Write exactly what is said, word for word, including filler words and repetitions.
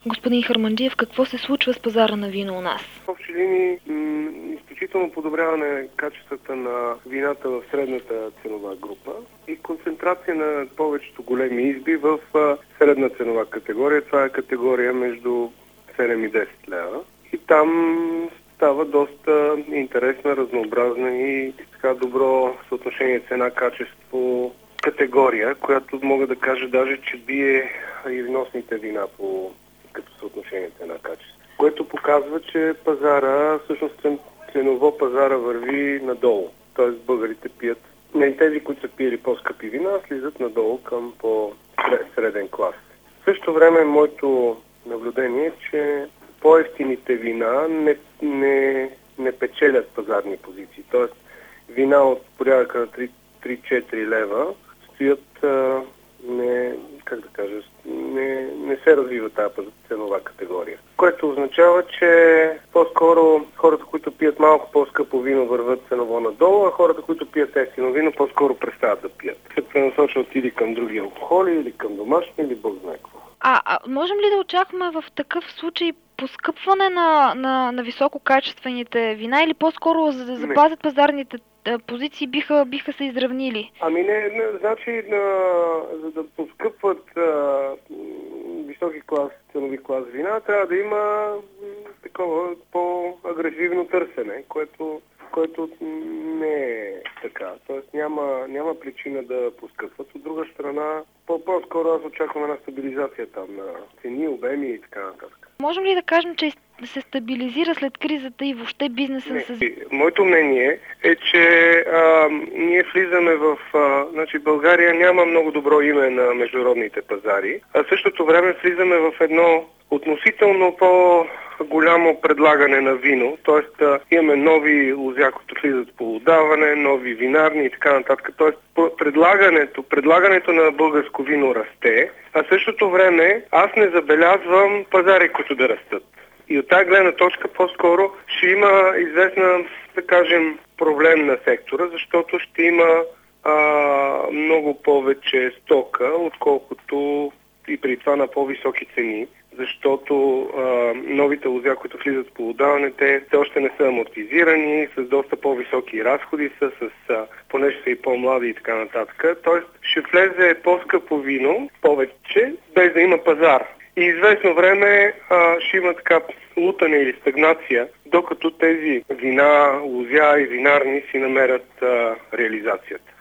Господин Харманджиев, какво се случва с пазара на вино у нас? В общи линии м- изключително подобряване качествата на вината в средната ценова група и концентрация на повечето големи изби в а, средна ценова категория. Това е категория между седем и десет лева. И там става доста интересна, разнообразна и така добро съотношение цена-качество категория, която мога да кажа даже, че бие и вносните вина по като съотношение цена-качество. Което показва, че пазара, всъщност ценово пазара върви надолу. Тоест българите пият, не тези, които са пиели по-скъпи вина, слизат надолу към по-среден клас. В същото време моето наблюдение е, че по-евтините вина не, не, не печелят пазарни позиции. Тоест вина от порядъка на три-четири лева стоят а, не, как да кажа, не, не се развива тази ценова категория. Което означава, че по-скоро хората, които пият малко по-скъпо вино, върват ценово надолу, а хората, които пият ефтино вино, по-скоро престават да пият. Се пренасочват или към други алкохоли, или към домашни, или бог знае какво. А, а можем ли да очакваме в такъв случай поскъпване на, на, на висококачествените вина или по-скоро за да запазят не. пазарните позиции биха, биха се изравнили? Ами не, не значи на, за да поскъпват а, високи клас, ценови клас вина, трябва да има м, такова по-агресивно търсене, което, което не е така. Тоест няма, няма причина да поскъпват. От друга страна, по-скоро аз очаквам една стабилизация там на цени, обеми и така нататък. Можем ли да кажем, че се стабилизира след кризата и въобще бизнеса не, с... Моето мнение е, че а, ние влизаме в... А, значи България няма много добро име на международните пазари, а в същото време влизаме в едно относително по-голямо предлагане на вино, т.е. имаме нови лозя, които влизат по отдаване, нови винарни и така нататък. Т.е. предлагането, предлагането на българско вино расте, а в същото време аз не забелязвам пазари, които да растат. И от тази гледна точка по-скоро ще има известна, да кажем, проблем на сектора, защото ще има а, много повече стока, отколкото и при това на по-високи цени, защото а, новите лозя, които влизат по отдаване, те, те още не са амортизирани, с доста по-високи разходи са, с, а, понеже са и по-млади и така нататък. Тоест ще влезе по-скъпо вино, повече, без да има пазар. И известно време а, ще има така лутане или стагнация, докато тези вина, лозя и винарни си намерят а, реализацията.